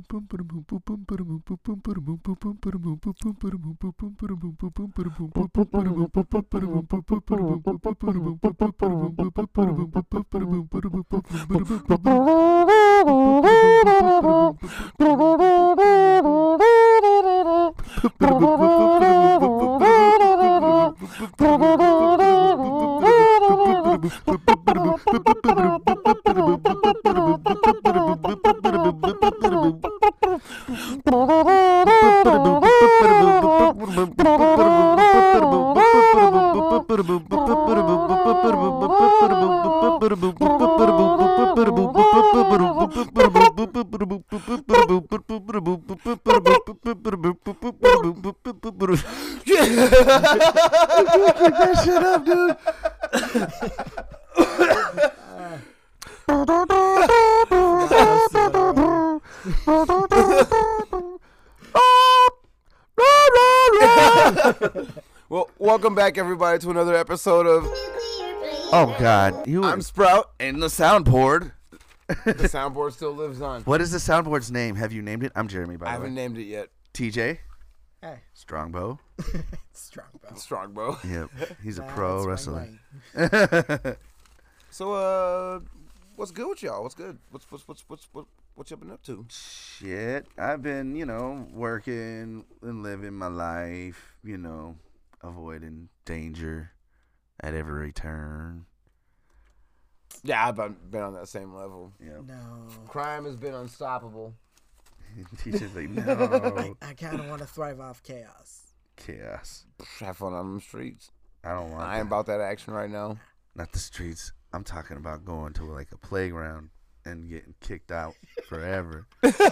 Keep that shit up, dude. Well, welcome back, everybody, to another episode of Oh God, I'm Sprout. in the soundboard. The soundboard still lives on. What is the soundboard's name? Have you named it? I'm Jeremy, by I the way. haven't named it yet. TJ, Hey, Strongbow. Strongbow. Strongbow. Yep, he's a Nah, pro that's wrestler. right. So, what's good with y'all? What's good? What you been up to? Shit, I've been, working and living my life, avoiding danger at every turn. Yeah, I've been on that same level. Yep. No. Crime has been unstoppable. TJ's like, no. I kind of want to thrive off chaos. Chaos. Have fun on the streets. I don't want I ain't that. about that action right now. Not the streets. I'm talking about going to like a playground and getting kicked out forever.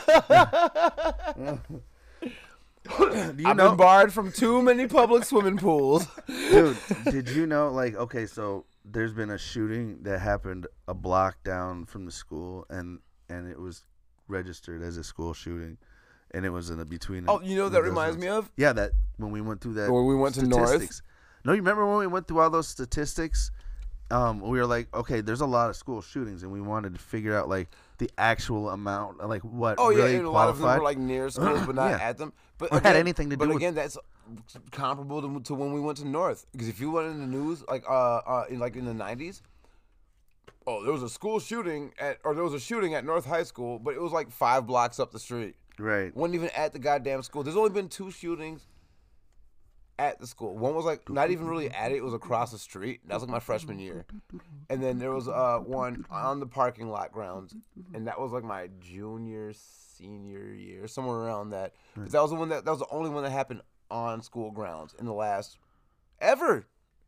I've been barred from too many public swimming pools. Dude, did you know, okay, so there's been a shooting that happened a block down from the school, and it was registered as a school shooting, and it was in the between. Oh, you know what that reminds me of? Yeah, that when we went through that. When we went to North? statistics. No, you remember when we went through all those statistics? We were like, okay, there's a lot of school shootings, and we wanted to figure out like the actual amount, like what really and a lot of them qualified. were like near schools, but not Yeah. at them. But Or had anything to do But with- again, that's comparable to when we went to North. Because if you went in the news, in the 90s, there was a school shooting there was a shooting at North High School, but it was like 5 blocks up the street. Right. Wasn't even at the goddamn school. There's only been 2 shootings at the school. One was like not even really at it. It was across the street. That was like my freshman year. And then there was one on the parking lot grounds, and that was like my senior year, somewhere around that. But that was the only one that happened on school grounds in the last ever.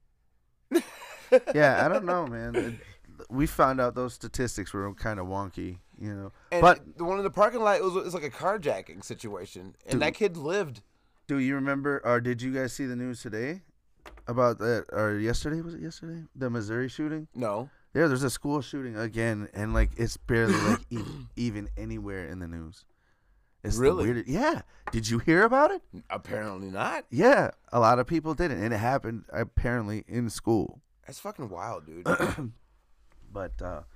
Yeah, I don't know, man. We found out those statistics were kind of wonky, And But the one in the parking lot, it's like a carjacking situation, and that kid lived. do you remember, or did you guys see the news today about that, or yesterday? Was it yesterday? The Missouri shooting? No. Yeah, there's a school shooting again, and like it's barely like even anywhere in the news. It's the Really? weirdest. Yeah. Did you hear about it? Apparently not. Yeah, a lot of people didn't, and it happened apparently in school. That's fucking wild, dude. But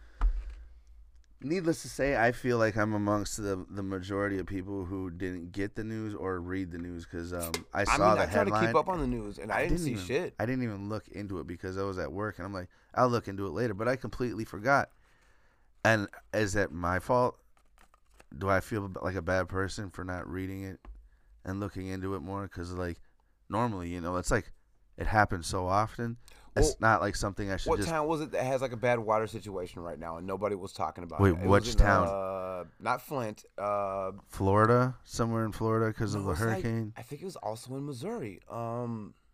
needless to say, I feel like I'm amongst the majority of people who didn't get the news or read the news because I saw the I try headline. to keep up on the news, and I didn't see shit. I didn't even look into it because I was at work, and I'm like, I'll look into it later. But I completely forgot. And is that my fault? Do I feel like a bad person for not reading it and looking into it more? Because like normally, it's like it happens so often. It's not like something I should What just. town was it that has like a bad water situation right now and nobody was talking about Wait, it? It which was in, town? Not Flint. Florida, somewhere in Florida because of no, the it's like- hurricane. I think it was also in Missouri. Or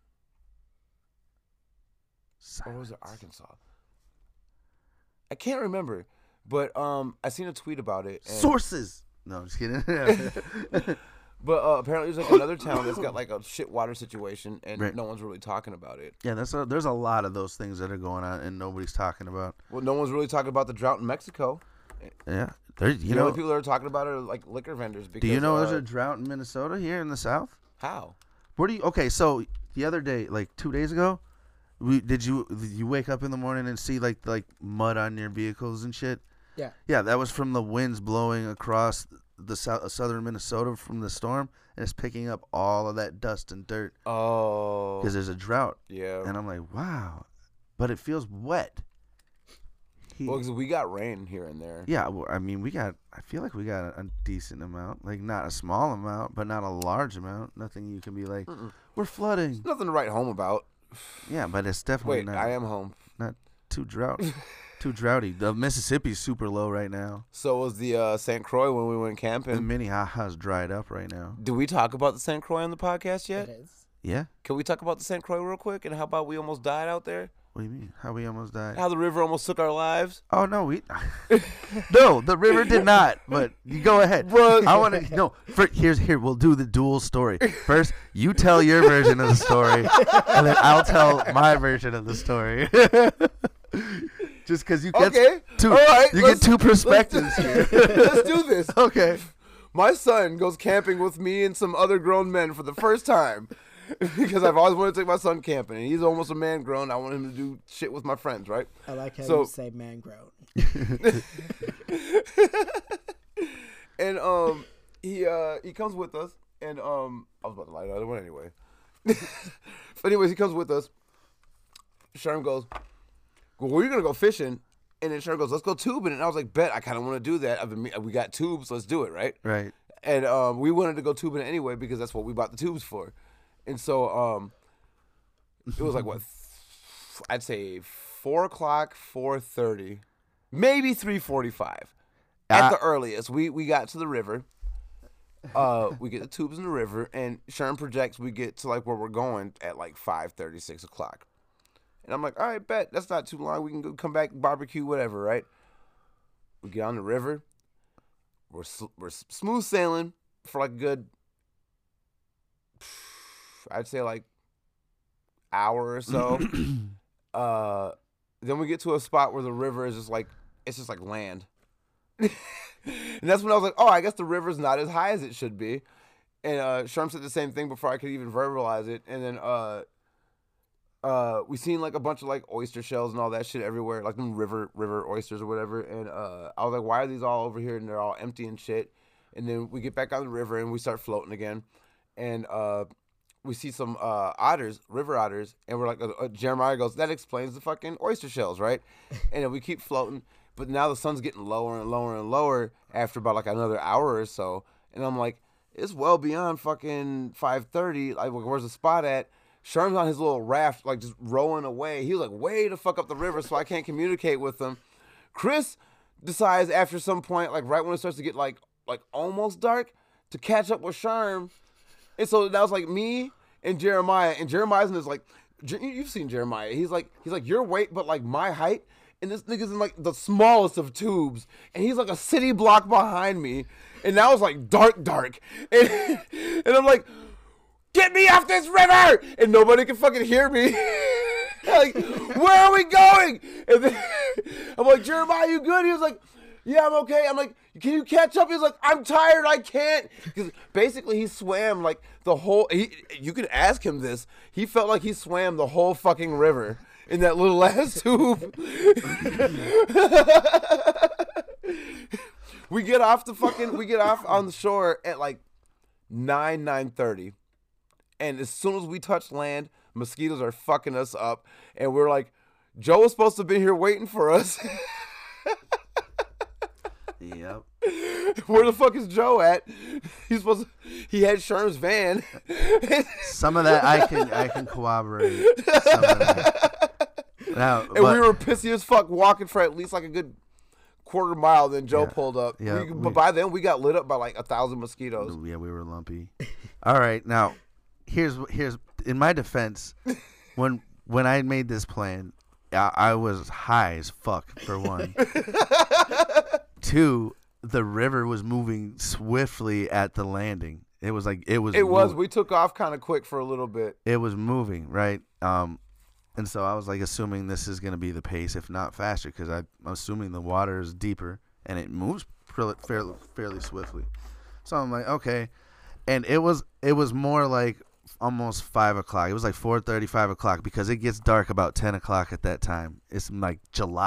was it Arkansas? I can't remember. But I seen a tweet about it. And, Sources. No, I'm just kidding. But apparently there's like another town that's got like a shit water situation and Right. no one's really talking about it. Yeah, there's a lot of those things that are going on and nobody's talking about. Well, no one's really talking about the drought in Mexico. Yeah, there's The only people that are talking about it are like liquor vendors. Because, do you know there's a drought in Minnesota here in the South? how? Where do you? Okay, so the other day, like 2 days ago, did you wake up in the morning and see like mud on your vehicles and shit? Yeah. Yeah, that was from the winds blowing across the southern Minnesota from the storm, and it's picking up all of that dust and dirt Oh. because there's a drought. Yeah. And I'm like, wow, but it feels wet. Well, because we got rain here and there. Yeah, well, I mean, I feel like we got a decent amount, like not a small amount, but not a large amount. Nothing you can be like, we're flooding. Nothing to write home about. Yeah, but it's definitely Wait, not. I am home. Not too too droughty. The Mississippi's super low right now. So was the St. Croix when we went The camping. Minnehaha's dried up right now. Did we talk about the St. Croix on the podcast yet? It is. Yeah. Can we talk about the St. Croix real quick? And how about we almost died out there? What do you mean? How we almost died? How the river almost took our lives? Oh no, no, the river did not. But you go ahead. Bro. I want to here. We'll do the dual story. First, you tell your version of the story, and then I'll tell my version of the story. Just because you get All right, you get two perspectives here. Let's do this. Okay. My son goes camping with me and some other grown men for the first time. Because I've always wanted to take my son camping, and he's almost a man grown. I want him to do shit with my friends, right? I like how So- you say man grown. And he comes with us, and I was about to lie to the other one anyway. But anyways, he comes with us. Sherm goes, well, we're gonna go fishing, and then Sherm goes, let's go tubing, and I was like, bet, I kind of want to do that. We got tubes, let's do it, right? Right. And we wanted to go tubing anyway because that's what we bought the tubes for. And so it was like, what, I'd say 4 o'clock, 4:30, maybe 3:45 at the earliest. We got to the river. We get the tubes in the river, and Sherm projects we get to like where we're going at like 5:30, 6 o'clock. And I'm like, all right, bet, that's not too long. We can go come back, barbecue, whatever, right? We get on the river. We're smooth sailing for like a good, I'd say like hour or so. Then we get to a spot where the river is just like, it's just like land. And that's when I was like, oh, I guess the river's not as high as it should be. And Sherm said the same thing before I could even verbalize it. And then we seen like a bunch of like oyster shells and all that shit everywhere, like them river oysters or whatever. And I was like, why are these all over here and they're all empty and shit? And then we get back on the river and we start floating again. And we see some otters, river otters, and we're like, Jeremiah goes, that explains the fucking oyster shells, right? And then we keep floating, but now the sun's getting lower and lower and lower after about like another hour or so. And I'm like, it's well beyond fucking 5:30. Like, where's the spot at? Sherm's on his little raft, like just rowing away. He was like way the fuck up the river, so I can't communicate with him. Chris decides after some point, like right when it starts to get like almost dark, to catch up with Sherm. And so that was like me and Jeremiah. And Jeremiah's in this like, you've seen Jeremiah. He's like your weight, but like my height. And this nigga's in like the smallest of tubes. And he's like a city block behind me. And now it's like dark. And I'm like, get me off this river! And nobody can fucking hear me. Like, where are we going? And then I'm like, Jeremiah, you good? He was like, yeah, I'm okay. I'm like, can you catch up? He's like, I'm tired. I can't. Because basically he swam like the whole, you can ask him this. He felt like he swam the whole fucking river in that little ass tube. We get off on the shore at like 9:30. And as soon as we touch land, mosquitoes are fucking us up. And we're like, Joe was supposed to have been here waiting for us. Yep. Where the fuck is Joe at? He had Sherm's van. Some of that I can corroborate. Some of that. Now, And we were pissy as fuck walking for at least like a good quarter mile. Then Joe pulled up. Yeah, But by then we got lit up by like 1,000 mosquitoes. Yeah, we were lumpy. All right, now here's in my defense, when I made this plan, I was high as fuck for one. 2, the river was moving swiftly at the landing. It was. We took off kind of quick for a little bit. It was moving, right? And so I was like assuming this is going to be the pace, if not faster, because I'm assuming the water is deeper and it moves fairly swiftly. So I'm like, okay. And it was more like almost 5 o'clock. It was like 4:30, 5 o'clock, because it gets dark about 10 o'clock at that time. It's like July.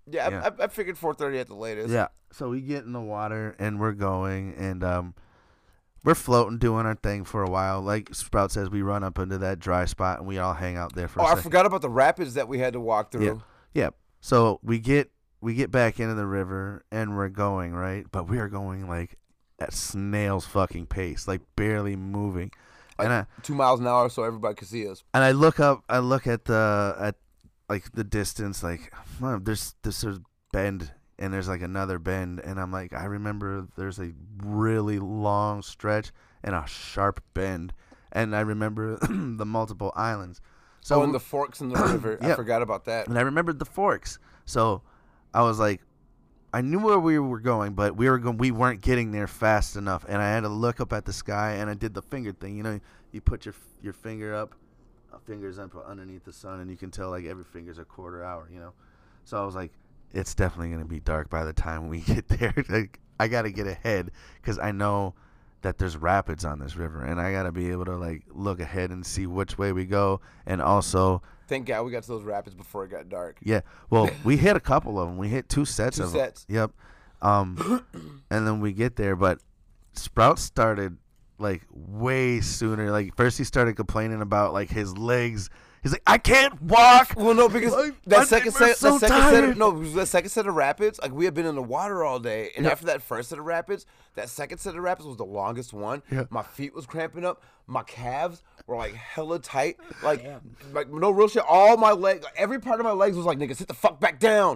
Yeah, I figured 4:30 at the latest. Yeah. So we get in the water and we're going and we're floating, doing our thing for a while. Like Sprout says, we run up into that dry spot and we all hang out there for a I second. forgot about the rapids that we had to walk through. Yeah. So we get back into the river and we're going, right? But we are going like at snail's fucking pace, like barely moving. Like 2 miles an hour so everybody could see us. And I look up, I look at the distance, like there's bend and there's like another bend, and I'm like, I remember there's a really long stretch and a sharp bend, and I remember the multiple islands. So and the forks in the river. Yeah. I forgot about that. And I remembered the forks. So I was like, I knew where we were going, but we weren't getting there fast enough, and I had to look up at the sky, and I did the finger thing. You know, you put your finger up, fingers up underneath the sun, and you can tell like every finger's a quarter hour. You know, so I was like, it's definitely gonna be dark by the time we get there. Like, I gotta get ahead because I know that there's rapids on this river, and I gotta be able to like look ahead and see which way we go, and also. Thank God we got to those rapids before it got dark. Yeah, well, we hit a couple of them. We hit two sets of them. Yep. And then we get there, but Sprout started like way sooner. Like first he started complaining about like his legs. He's like, I can't walk. Well, no, because like, that second set tired. of rapids, like we had been in the water all day, and after that first set of rapids, that second set of rapids was the longest one. Yeah. My feet was cramping up, my calves were like hella tight, like no real shit. All my legs, like, every part of my legs was like, nigga, sit the fuck back down.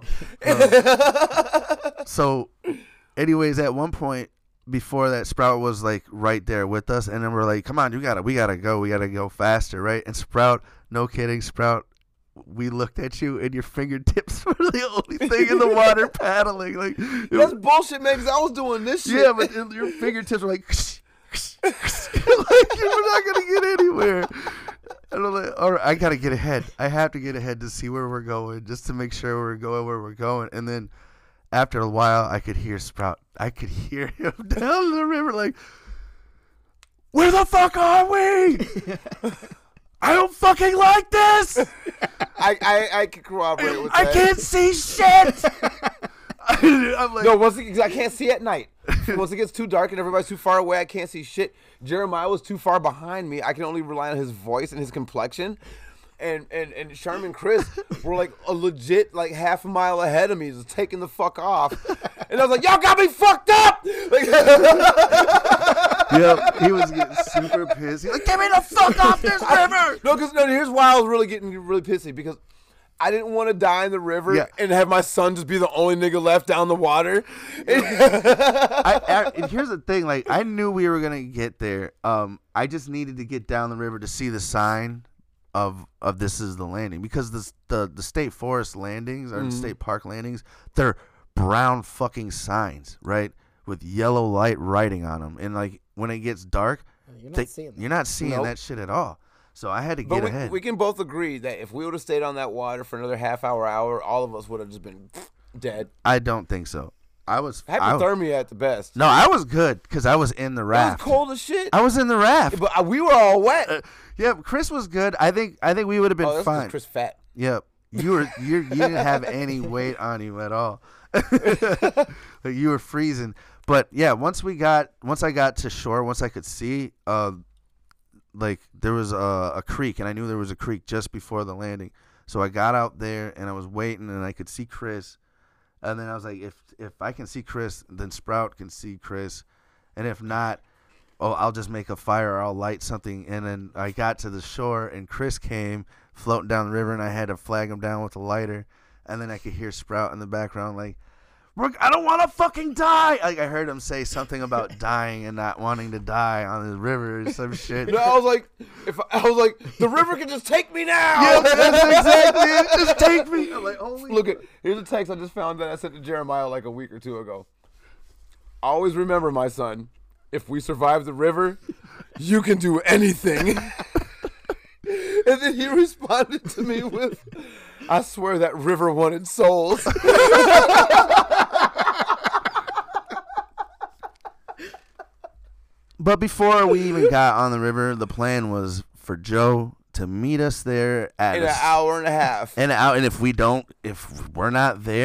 So, anyways, at one point before that, Sprout was like right there with us, and then we're like, come on, we gotta go faster, right? And Sprout. No kidding, Sprout. We looked at you, and your fingertips were the only thing in the water paddling. Like that's bullshit, man. Because I was doing this shit. Yeah, but your fingertips were like, like you were not gonna get anywhere. And I'm like, all right, I gotta get ahead. I have to get ahead to see where we're going, just to make sure we're going where we're going. And then after a while, I could hear Sprout. I could hear him down the river, like, where the fuck are we? I don't fucking like this. I can corroborate with that. I can't see shit. I'm like, no, I can't see at night. Once it gets too dark and everybody's too far away, I can't see shit. Jeremiah was too far behind me. I can only rely on his voice and his complexion. And Sharman and Chris were like a legit like half a mile ahead of me, just taking the fuck off. And I was like, y'all got me fucked up. Like, yep, he was getting super pissed. He's like, get me the fuck off this river. No, here's why I was really getting really pissy, because I didn't want to die in the river and have my son just be the only nigga left down the water. And here's the thing, like, I knew we were gonna get there. I just needed to get down the river to see the sign of this is the landing, because the state forest landings or the state park landings, they're brown fucking signs, right, with yellow light writing on them, and like when it gets dark, you're not seeing that shit at all. So I had to get ahead. We can both agree that if we would have stayed on that water for another half hour, all of us would have just been dead. I don't think so. I was hypothermia at the best. No, I was good because I was in the raft. It was cold as shit. I was in the raft, but we were all wet. Yeah, Chris was good. I think we would have been fine. Chris fat. Yep, you didn't have any weight on you at all. Like, you were freezing. But yeah, once I got to shore, once I could see, like there was a creek, and I knew there was a creek just before the landing. So I got out there and I was waiting, and I could see Chris. And then I was like, if I can see Chris, then Sprout can see Chris, and if not, I'll just make a fire or I'll light something. And then I got to the shore, and Chris came floating down the river, and I had to flag him down with a lighter. And then I could hear Sprout in the background like, I don't want to fucking die. Like, I heard him say something about dying and not wanting to die on the river or some shit. No, I was like, the river can just take me now. Yeah, that's exactly it. Just take me. I'm like, holy. Look, here's a text I just found that I sent to Jeremiah like a week or two ago. Always remember, my son, if we survive the river, you can do anything. And then he responded to me with, I swear that river wanted souls. But before we even got on the river, the plan was for Joe to meet us there at in an hour and a half. And if we're not there,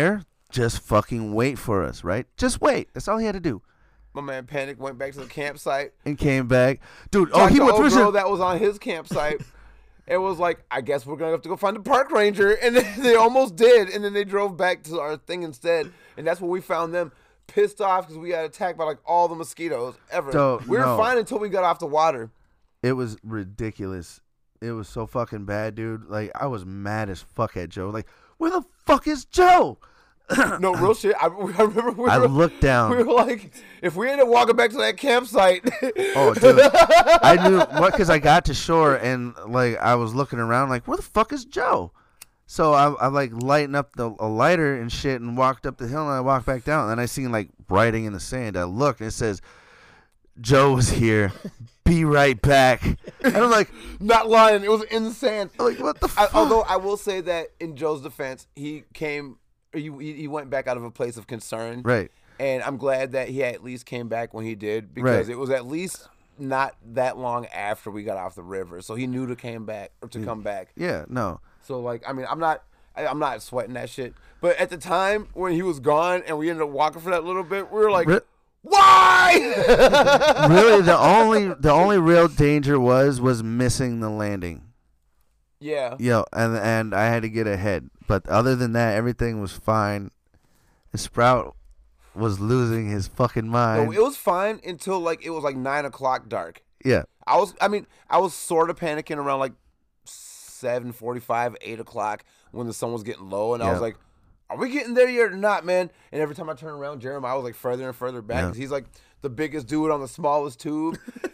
just fucking wait for us, right? Just wait. That's all he had to do. My man Panic went back to the campsite. And came back. Dude, Talked he to went old through girl that was on his campsite. It was like, I guess we're gonna have to go find the park ranger, and they almost did, and then they drove back to our thing instead, and that's where we found them pissed off because we got attacked by like all the mosquitoes ever. So, we were no. fine until we got off the water. It was ridiculous. It was so fucking bad, dude. Like, I was mad as fuck at Joe. Like, where the fuck is Joe? No, real shit. I remember I looked down. We were like, if we end up walking back to that campsite. Oh, dude. I knew what, because I got to shore and like I was looking around like, where the fuck is Joe? So I like lightened up a lighter and shit and walked up the hill and I walked back down. And then I seen like writing in the sand. I looked and it says, Joe was here. Be right back. And I'm like, Not lying. It was in the sand. I'm like, what the fuck? Although I will say that in Joe's defense, he went back out of a place of concern. Right. And I'm glad that he at least came back when he did because Right. it was at least not that long after we got off the river. So he knew to come back. Yeah, no. So like, I mean, I'm not sweating that shit. But at the time when he was gone and we ended up walking for that little bit, we were like, why? Really, the only real danger was missing the landing. Yeah. Yo, and I had to get ahead. But other than that, everything was fine. And Sprout was losing his fucking mind. No, it was fine until like it was like 9 o'clock dark. Yeah. I was sort of panicking around like 7:45, 8 o'clock when the sun was getting low, and I was Yeah. like, "Are we getting there yet or not, man?" And every time I turn around, Jeremiah was like further and further back because he's like the biggest dude on the smallest tube.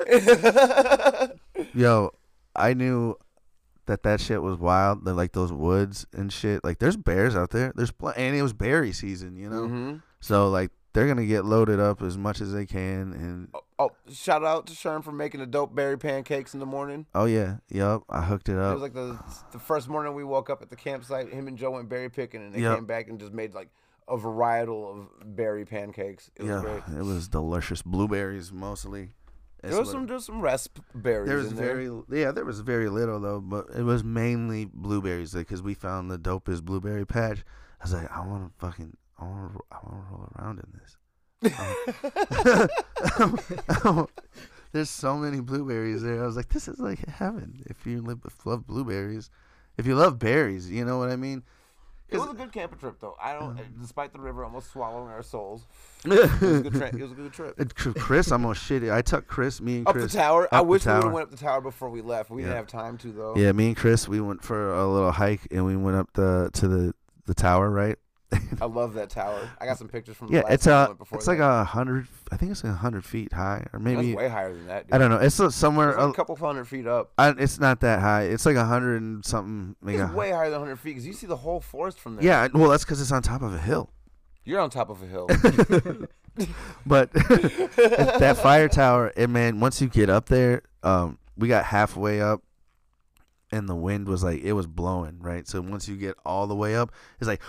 Yo, I knew that shit was wild. Like those woods and shit. Like there's bears out there. And it was berry season, you know. Mm-hmm. So like they're gonna get loaded up as much as they can. And Oh, shout out to Sherm for making the dope berry pancakes in the morning. oh yeah, yup, I hooked it It up. was like the first morning we woke up at the campsite. Him and Joe went berry picking, and they Yep. came back and just made like a varietal of berry pancakes. It was Yeah, great. it was delicious. Blueberries mostly. There was some raspberries. There was in there was very little though, but it was mainly blueberries because we found the dopest blueberry patch. I was like, I want to roll around in this. There's so many blueberries there. I was like, this is like heaven. If you love blueberries, if you love berries, you know what I mean. It was a good camping trip, though. Despite the river almost swallowing our souls, it was a good trip. Chris almost shit it. I took Chris, me and Up Chris the tower. I up the wish we would tower. have went up the tower before we left. We didn't have time to though. Yeah, me and Chris, we went for a little hike and we went up to the tower, right? I love that tower. I got some pictures from the Yeah, last it's time we went before like that. 100. I think it's like 100 feet high, or maybe That's way higher than that. Dude. I don't know. It's somewhere. It's like a couple hundred feet up. It's not that high. It's like 100 and something. It's way higher than 100 feet because you see the whole forest from there. Yeah, well, that's because it's on top of a hill. You're on top of a hill. But that fire tower, man, once you get up there, we got halfway up, and the wind was like, it was blowing, right? So once you get all the way up, it's like,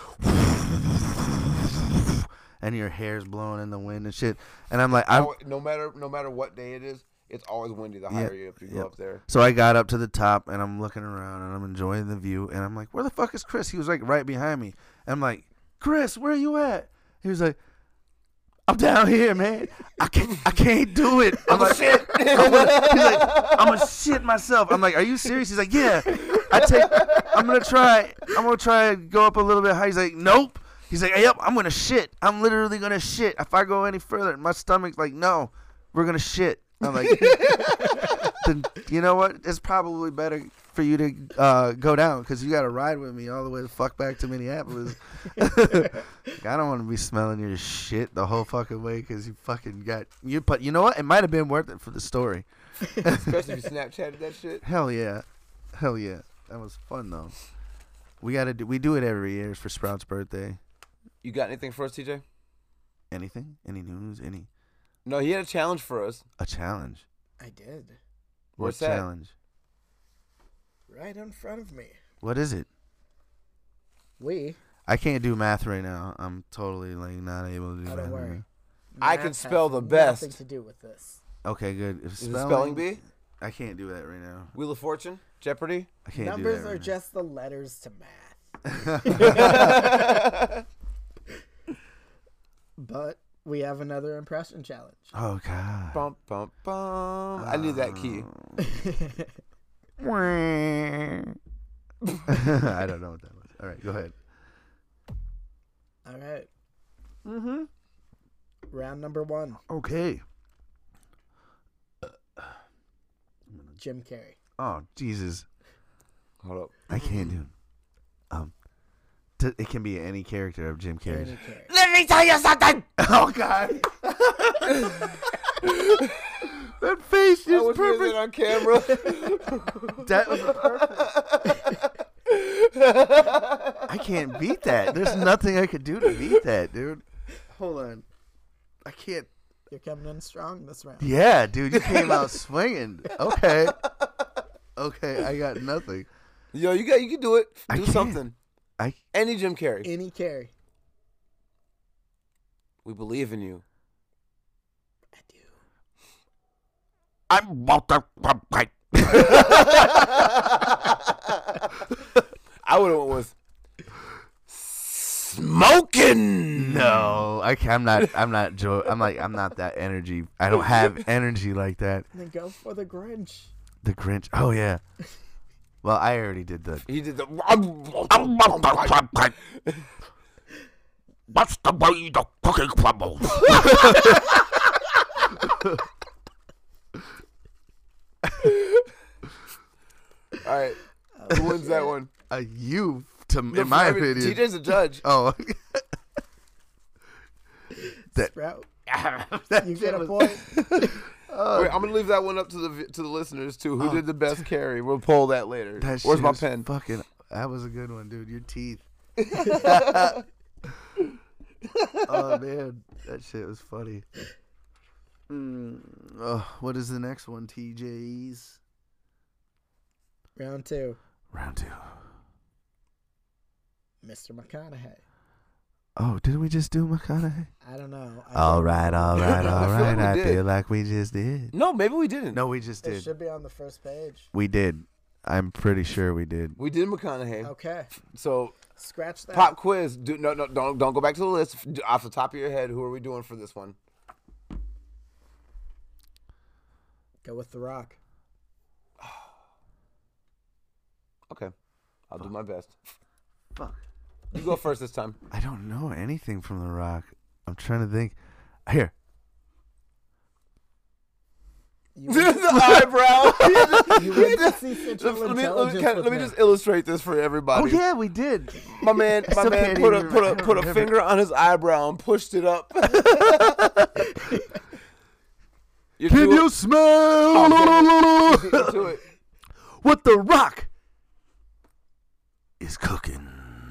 and your hair's blowing in the wind and shit. And I'm like, no matter what day it is, it's always windy the higher you go up there. So I got up to the top, and I'm looking around, and I'm enjoying the view, and I'm like, where the fuck is Chris? He was like right behind me. And I'm like, Chris, where are you at? He was like, I'm down here, man. I can't do it. I'm like, shit. He's like, I'm gonna shit myself. I'm like, are you serious? He's like, yeah. I'm gonna try and go up a little bit high. He's like, nope. He's like, yep, I'm gonna shit. I'm literally gonna shit. If I go any further, my stomach's like, no, we're gonna shit. I'm like, then you know what? It's probably better for you to go down because you got to ride with me all the way the fuck back to Minneapolis. I don't want to be smelling your shit the whole fucking way because you fucking got you. But you know what? It might have been worth it for the story. Especially if you Snapchatted that shit. Hell yeah, that was fun though. We do it every year for Sprout's birthday. You got anything for us, TJ? Anything? Any news? No, he had a challenge for us. A challenge? I did. What's What that? challenge? Right in front of me. What is it? I can't do math right now. I'm totally like not able to do math. don't right worry. now. I can Math spell has the best. Nothing to do with this. Okay, good. If Is it spelling bee? I can't do that right now. Wheel of Fortune? Jeopardy? I can't Numbers do that are right just the letters to math. now. But we have another impression challenge. Oh God. Bum, bum, bum. I need that key. I don't know what that was. All right, go ahead. All right. Mm-hmm. Round number 1. Okay. Jim Carrey. Oh Jesus, Hold up. I can't do. It can be any character of Jim Carrey. Jim Carrey. Let me tell you something. Oh God. That face I is was perfect. perfect on camera. That was perfect. I can't beat that. There's nothing I could do to beat that, dude. Hold on. I can't. You're coming in strong this round. Yeah, dude, you came out swinging. Okay. Okay, I got nothing. Yo, you can do it. I Do can. something. I Any Jim Carrey. Any Carrey. We believe in you. I do. I'm Walter White. I would have went with smoking. No, I'm not Joe. I'm not that energy. I don't have energy like that. Then go for the Grinch. The Grinch. Oh yeah. Well, I already did the. He did the. What's the way the cookie crumbles? All right. Who wins that one? You, in my opinion. TJ's a judge. Oh. That- Sprout. that You get a was- point. Wait, I'm gonna leave that one up to the listeners too. Who did the best carry? We'll pull that later. That Where's shit my was pen? Fucking. That was a good one, dude. Your teeth. Oh man, that shit was funny. What is the next one, TJ's? Round 2. Round 2. Mr. McConaughey. Oh, didn't we just do McConaughey? I don't know. All right. I feel like we I did. feel like we just did. No, maybe we didn't. No, we just It did. should be on the first page. We did. I'm pretty sure we did. We did McConaughey. Okay. So Scratch that. pop quiz. No, don't go back to the list. Off the top of your head, who are we doing for this one? Go with The Rock. Okay, I'll do my best. Fuck. You go first this time. I don't know anything from The Rock. I'm trying to think. Here. You The eyebrow. you went to see Central Intelligence Let with me just illustrate this for everybody. Oh yeah, we did. My man still can't put even a remember. finger on his eyebrow and pushed it up. You're Can too- you smell Oh, damn it. Get to it. what The Rock is cooking?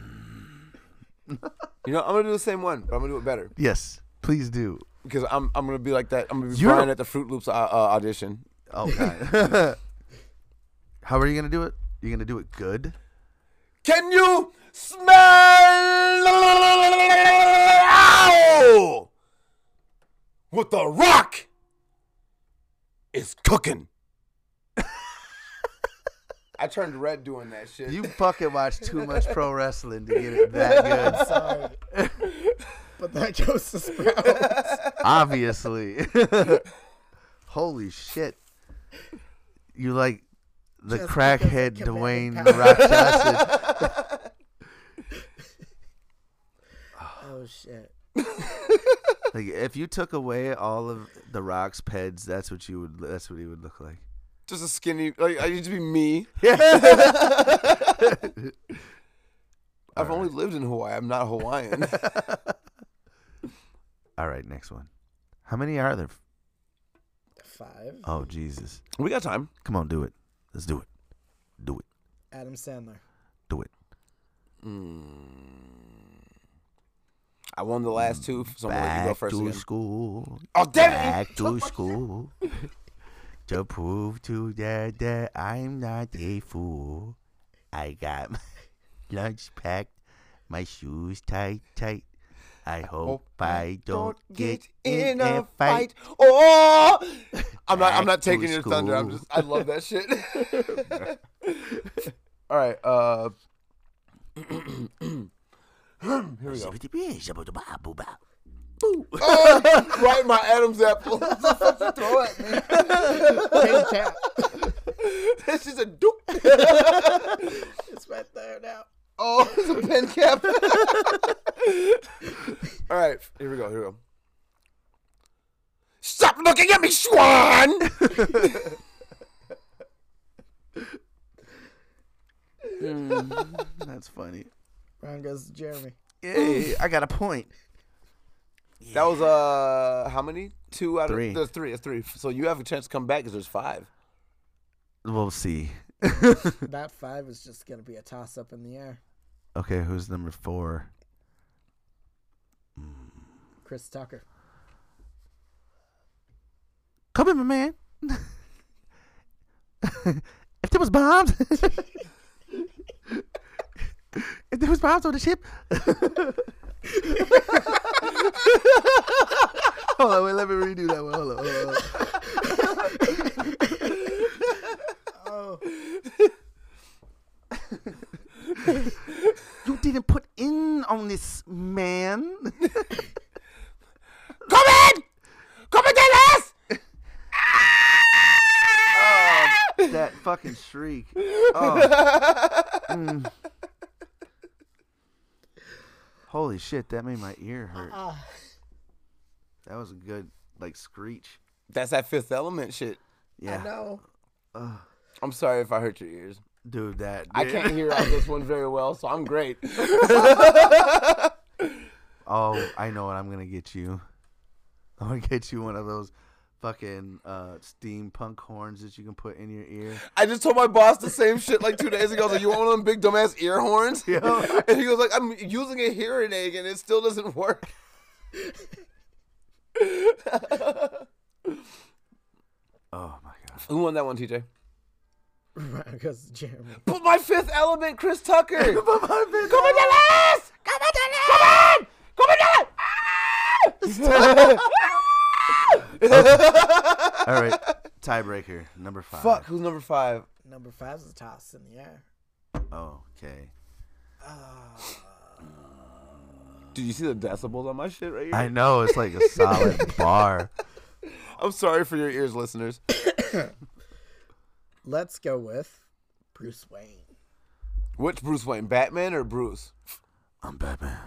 You know, I'm gonna do the same one, but I'm gonna do it better Yes, please do. because I'm gonna be like that. I'm gonna be You're- Brian at the Fruit Loops audition. Oh God. How are you gonna do it? You gonna do it good? Can you smell what The Rock is cooking? I turned red doing that shit. You fucking watch too much pro wrestling to get it that Sorry. But that goes to Sprouts. good. Obviously. Holy shit. You like the Just crackhead because of Dwayne commanding The Rock Johnson. Oh, shit. Like if you took away all of The Rock's peds, that's what he would look like. Just a skinny. Like, I used to be me. I've only lived in Hawaii. I'm not Hawaiian. All right, next one. How many are there? 5. Oh Jesus. We got time. Come on, do it. Let's do it. Do it. Adam Sandler. Do it. I won the last two, so I'm gonna let you go Back first to again. school. Oh, damn it! Back to school. To prove to dad that I'm not a fool. I got my lunch packed, my shoes tight. I hope I don't get in a fight. Oh, I'm Back not to taking your thunder. school. I love that shit. All right. Here we go. Boo. Oh, right in my Adam's apple. What the fuck you throw at me? Pen cap. She's a doop. It's right there now. Oh, it's a pen cap. All right, here we go. Stop looking at me, Schwan! That's funny. Round goes to Jeremy. Yay, I got a point. That was how many? 2 out of 3. There's 3. It's 3. So you have a chance to come back because there's 5. We'll see. That 5 is just gonna be a toss up in the air. Okay, who's number 4? Chris Tucker. Come in, my man. If there was bombs, if there was bombs on the ship. Hold on, wait, let me redo that one. Hold on. Oh. You didn't put in on this, man. Come in! Come in, Dallas! That fucking shriek. Oh. Holy shit, that made my ear hurt. That was a good, like, screech. That's that Fifth Element shit. Yeah. I know. I'm sorry if I hurt your ears. Dude, that. I can't hear on this one very well, so I'm great. Oh, I know what I'm going to get you. I'm going to get you one of those fucking steampunk horns that you can put in your ear. I just told my boss the same shit like 2 days ago. I was like, you want one of them big dumbass ear horns? Yeah. And he goes like, I'm using a hearing aid and it still doesn't work. Oh, my God. Who won that one, TJ? Round goes to Jeremy. Put my Fifth Element, Chris Tucker. Come Put my Fifth on, Dallas! Come on, Dallas! Come on! Come on, Dallas! All right, tiebreaker, number 5. Fuck, who's number 5? Number 5 is a toss in the air. Oh, okay. Did you see the decibels on my shit right here? I know, it's like a solid bar. I'm sorry for your ears, listeners. Let's go with Bruce Wayne. Which Bruce Wayne, Batman or Bruce? I'm Batman.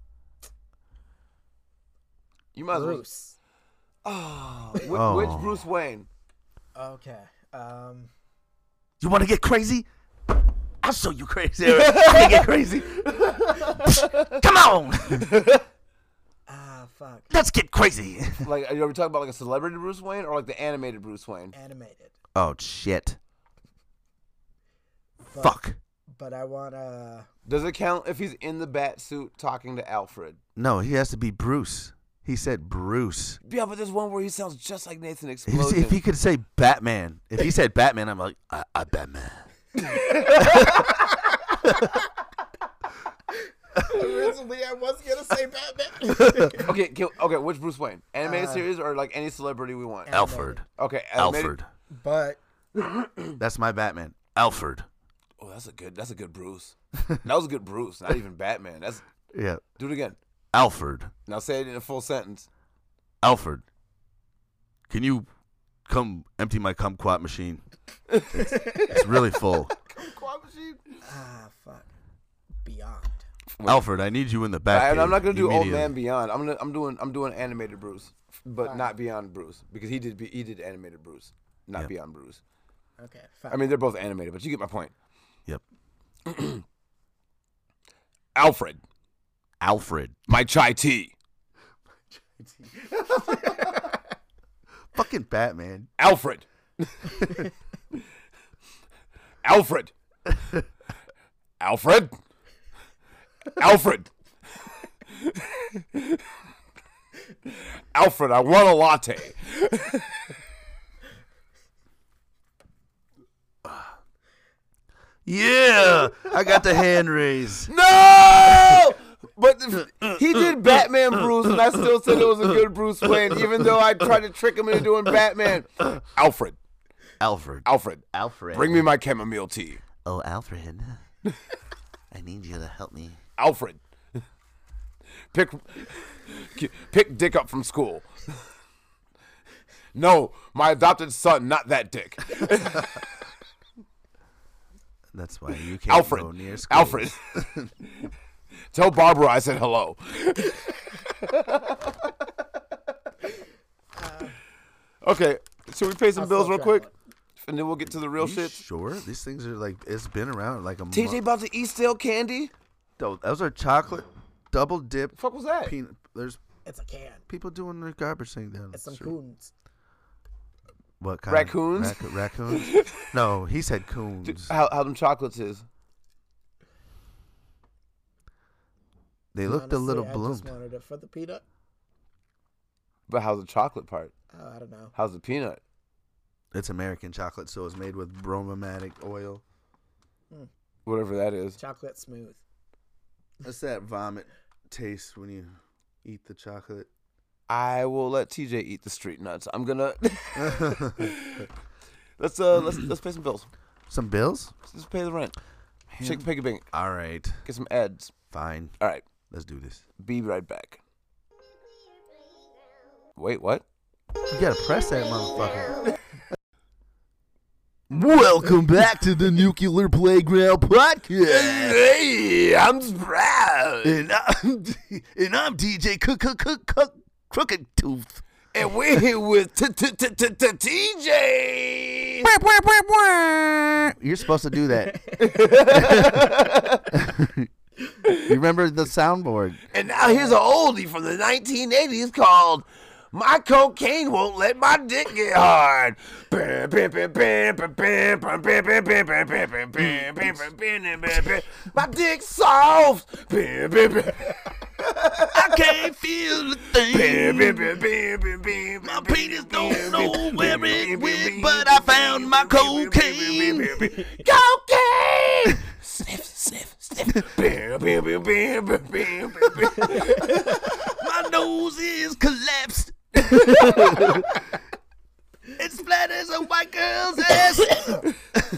You might as well. Bruce. Oh, Oh. which Bruce Wayne? Okay. You want to get crazy? I'll show you crazy. I can get crazy. Come on. Fuck. Let's get crazy. Like, are you talking about like a celebrity Bruce Wayne or like the animated Bruce Wayne? Animated. Oh, shit. But, Fuck. But I want Does it count if he's in the bat suit talking to Alfred? No, he has to be Bruce. He said Bruce. Yeah, but there's one where he sounds just like Nathan If Explosion. he could say Batman. If he said Batman, I'm like, I Batman. Originally, I was gonna say Batman. Okay, which Bruce Wayne? Animated series or like any celebrity we want? Alfred. Okay, animated. Alfred. But That's my Batman. Alfred. Oh, that's a good Bruce. That was a good Bruce, not even Batman. That's Yeah. do it again. Alfred. Now say it in a full sentence. Alfred. Can you come empty my kumquat machine? It's really full. fuck. Beyond. Alfred, I need you in the back. And I'm not gonna do Old immediately. Man Beyond. I'm doing animated Bruce, but not Beyond Bruce because he did animated Bruce, not Yep. Beyond Bruce. Okay. Fine. I mean they're both animated, but you get my point. Yep. Alfred, Alfred. my chai tea. Fucking Batman. Alfred. Alfred. Alfred. Alfred. Alfred, I want a latte. Yeah, I got the hand raise. No! But he did Batman Bruce, and I still said it was a good Bruce Wayne, even though I tried to trick him into doing Batman. Alfred. Alfred. Alfred. Alfred. Bring me my chamomile tea. Oh, Alfred. I need you to help me. Alfred. Pick dick up from school. No, my adopted son, not that dick. That's why you can't Alfred. go near school. Alfred. Tell Barbara I said hello. Okay, should we pay some bills real quick? And then we'll get to the real You shit. sure? These things are like, it's been around like a TJ month. about to eat stale candy? Those are chocolate, double dip. The fuck was that? Peanut. There's It's a can. people doing their garbage thing down. It's some the street. coons. What kind? Raccoons? Raccoons? No, he said coons. How them chocolates is? They looked a little Honestly, I bloomed. just wanted it for the peanut. But how's the chocolate part? Oh, I don't know. How's the peanut? It's American chocolate, so it's made with bromomatic oil. Whatever that is. Chocolate smooth. That's that vomit taste when you eat the chocolate. I will let TJ eat the street nuts. I'm gonna let's pay some bills. Some bills? Let's pay the rent. Shake the piggy bank. All right. Get some ads. Fine. All right. Let's do this. Be right back. Wait, what? You gotta press that motherfucker. Welcome back to the Nuclear Playground Podcast. Hey, I'm Sprout. And I'm DJ Crooked Tooth. And we're here with TJ. You're supposed to do that. You remember the soundboard? And now here's an oldie from the 1980s called My Cocaine Won't Let My Dick Get Hard. My dick's soft. I can't feel a thing. My penis don't know where it went, but I found my cocaine. Cocaine! Sniff, sniff, sniff. My nose is collapsed. It's flat as a white girl's ass. The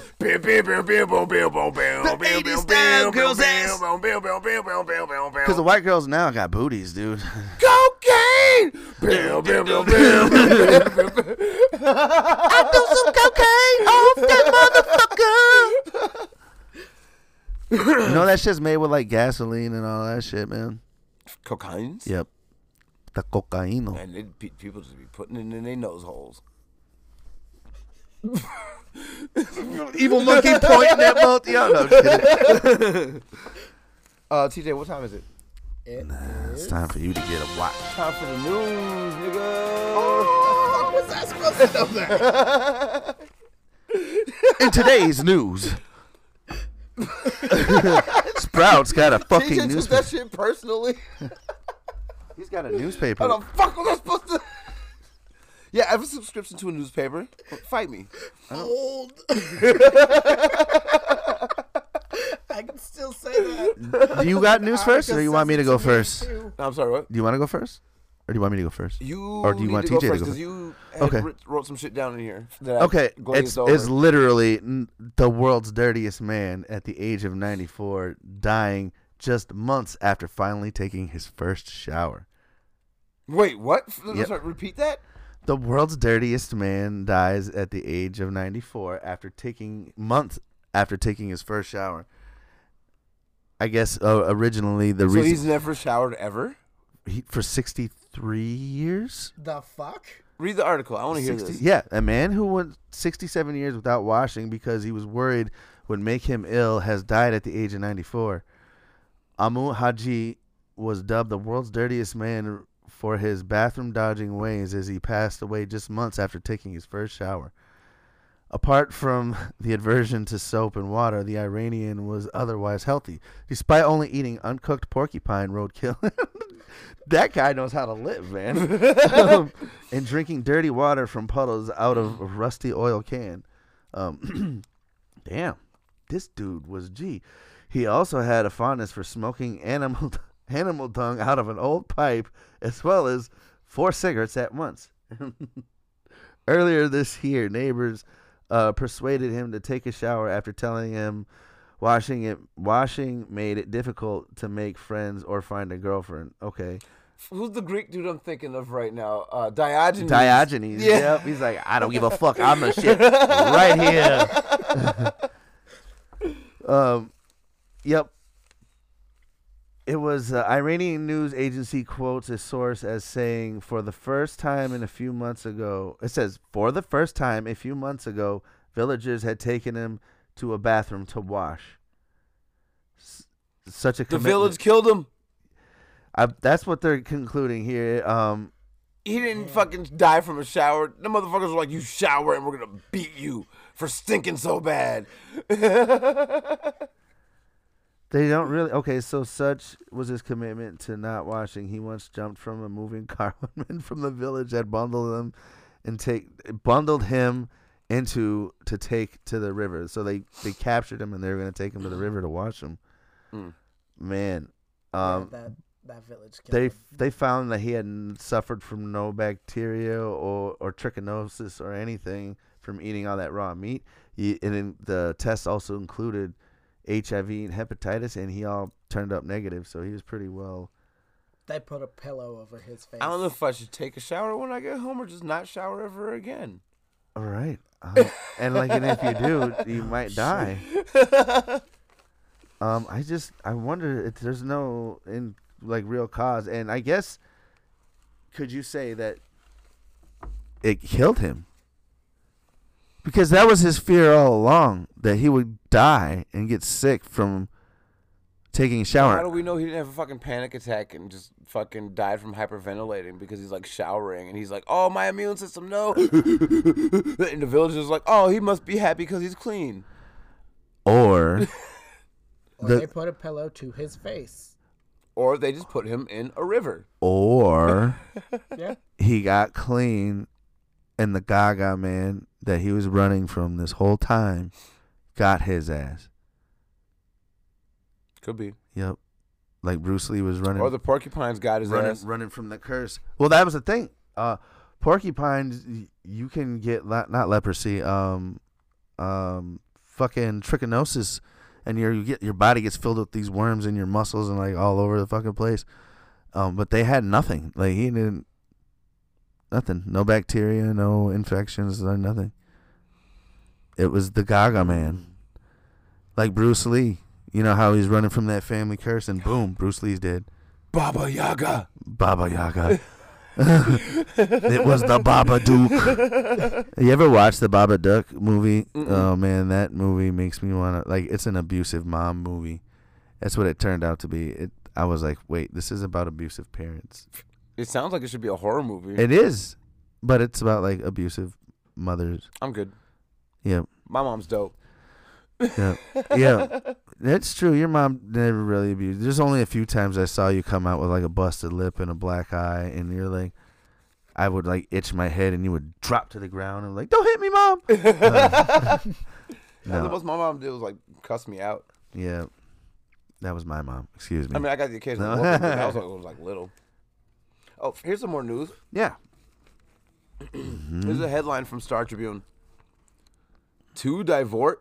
80s style girl's ass. Because the white girls now got booties, dude. Cocaine! I do some cocaine off that motherfucker. You know that shit's made with like gasoline and all that shit, man. Cocaine? Yep. The cocaino. And people just be putting it in their nose holes. Evil monkey pointing at both. Yo, no, I'm kidding. TJ, what time is it? It's time for you to get a watch. Time for the news, nigga. How was I supposed to know that? In today's news, Sprout's got a fucking TJ took that newspaper. shit personally. He's got a newspaper. How the fuck was I supposed to? Yeah, I have a subscription to a newspaper. Fight me. Old. I can still say that. Do you got news first, or you want me to go first? Too. No, I'm sorry, what? Do you want to go first, or do you want me to go first? You Or do you need want to go TJ to first go because first? you had Okay. wrote some shit down in here. That Okay, I glazed it's over. literally the world's dirtiest man at the age of 94 dying just months after finally taking his first shower. Wait, what? Yep. Sorry, repeat that? The world's dirtiest man dies at the age of 94 after months after taking his first shower. I guess originally the So reason he's never showered ever? for 63 years. The fuck? Read the article. I want to hear 60 this. Yeah, a man who went 67 years without washing because he was worried would make him ill has died at the age of 94. Amu Haji was dubbed the world's dirtiest man for his bathroom dodging ways as he passed away just months after taking his first shower. Apart from the aversion to soap and water, the Iranian was otherwise healthy, despite only eating uncooked porcupine roadkill. That guy knows how to live, man. And drinking dirty water from puddles out of a rusty oil can. Damn, this dude was G. He also had a fondness for smoking animal dung out of an old pipe, as well as 4 cigarettes at once. Earlier this year, neighbors persuaded him to take a shower after telling him Washing made it difficult to make friends or find a girlfriend. Okay. Who's the Greek dude I'm thinking of right now? Diogenes. Diogenes. Yeah. Yep. He's like, I don't give a fuck. I'm the shit right here. Yep. It was Iranian news agency quotes a source as saying, for the first time a few months ago, villagers had taken him to a bathroom to wash. Such a The commitment. village killed him. That's what they're concluding here. He didn't fucking die from a shower. The motherfuckers were like, you shower and we're going to beat you for stinking so bad. They don't really. Okay, so such was his commitment to not washing. He once jumped from a moving car when men from the village had bundled him to take to the river. So they captured him and they were going to take him to the river to wash him. Man, that village killed him. they found that he hadn't suffered from no bacteria or trichinosis or anything from eating all that raw meat. And then the test also included HIV and hepatitis, and he all turned up negative, so he was pretty well. They put a pillow over his face. I don't know if I should take a shower when I get home or just not shower ever again. All right. And if you do, you might die. I wonder if there's no real cause, and I guess could you say that it killed him? Because that was his fear all along, that he would die and get sick from taking a shower. How do we know he didn't have a fucking panic attack and just fucking died from hyperventilating because he's like showering and he's like, oh, my immune system, no. And the villagers like, oh, he must be happy because he's clean. Or they put a pillow to his face. Or they just put him in a river. Or Yeah. he got clean and the Gaga man that he was running from this whole time got his ass. Could be. Yep. Like Bruce Lee was running. Or the porcupines got his ass. Running from the curse. Well, that was the thing. Porcupines, you can get not leprosy, fucking trichinosis, and your body gets filled with these worms in your muscles and all over the fucking place. But they had nothing. Like he didn't. Nothing. No bacteria, no infections, no nothing. It was the Gaga man. Like Bruce Lee. You know how he's running from that family curse and boom, Bruce Lee's dead. Baba Yaga. Baba Yaga. It was the Babadook. You ever watch the Babadook movie? Mm-mm. Oh man, that movie makes me want to it's an abusive mom movie. That's what it turned out to be. I was like, wait, this is about abusive parents. It sounds like it should be a horror movie. It is, but it's about abusive mothers. I'm good. Yeah. My mom's dope. Yeah. Yeah. That's true. Your mom never really abused. There's only a few times I saw you come out with a busted lip and a black eye, and you're like, I would itch my head, and you would drop to the ground and don't hit me, mom. No. The most my mom did was cuss me out. Yeah. That was my mom. Excuse me. I mean, I got the occasional whooping, but that was little. Oh, here's some more news. Yeah. Here's a headline from Star Tribune. Two diverse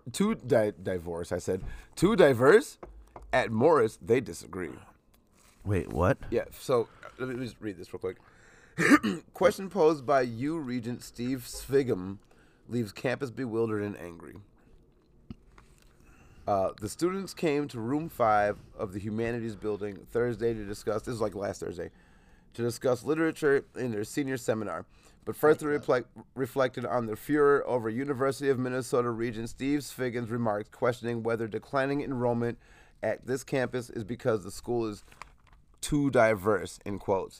at Morris, they disagree. Wait, what? Yeah, so let me just read this real quick. Question posed by U Regent Steve Sviggum leaves campus bewildered and angry. The students came to room 5 of the Humanities building Thursday to discuss, this was last Thursday, to discuss literature in their senior seminar, but further reflected on the furor over University of Minnesota Regent Steve Sviggum's remarks, questioning whether declining enrollment at this campus is because the school is too diverse, in quotes.